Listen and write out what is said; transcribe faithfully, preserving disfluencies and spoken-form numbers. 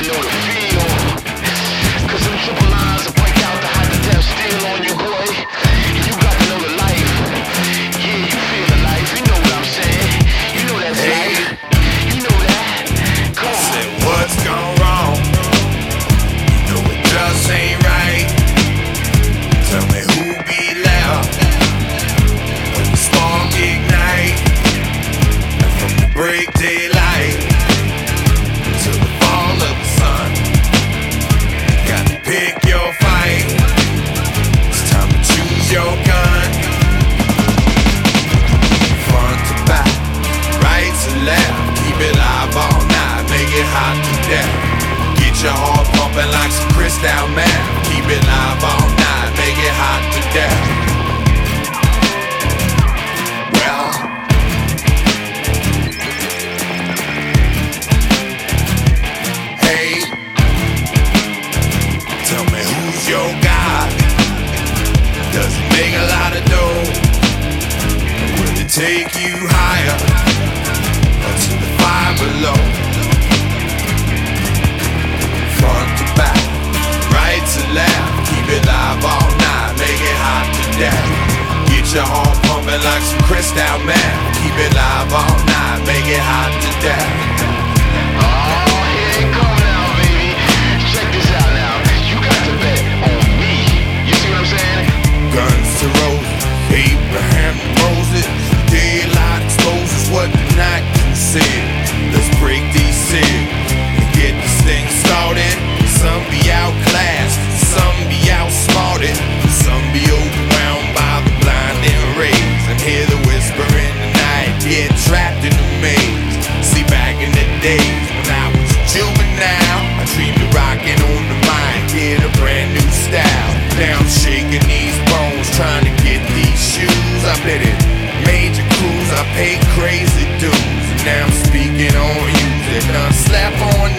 to know the feel. Cause them triple lines will break out the hot to death still on you, boy. You got to know the life. Yeah, you feel the life. You know what I'm saying. You know that's hey. life. You know that. Come on. I said, what's gone wrong? You know it just ain't right. Tell me who be left when the spark ignite. And from the break daylight till the fall of the sun, you got to pick your fight. It's time to choose your gun. Front to back, right to left, keep it live all night, make it hot to death. Get your heart pumping like some crystal meth. Keep it live all night, make it hot to death. Well, hey, tell me who's your God? Does he make a lot of dough? Or will it take you higher or to the fire below? Front to back, right to left, keep it live all night, make it hot to death. Get your heart pumping like some crystal meth. Keep it live all night, make it hot to death. Oh, here it come now, baby. Check this out now. You got to bet on me. You see what I'm saying? Guns to roses, Abraham to Moses. Daylight exposes what the night concealed. Let's break these seals and get this thing started. Some be outclassed, some be outsmarted, some be overwhelmed by the blinding rays, and hear the whisper in the night, get trapped in the maze. See, back in the days when I was a juvenile, I dreamed of rocking on the mic, get a brand new style. Now I'm shaking these bones, trying to get these shoes. I bet it major crews, I paid crazy dues, and now I'm speaking on you. They done slap on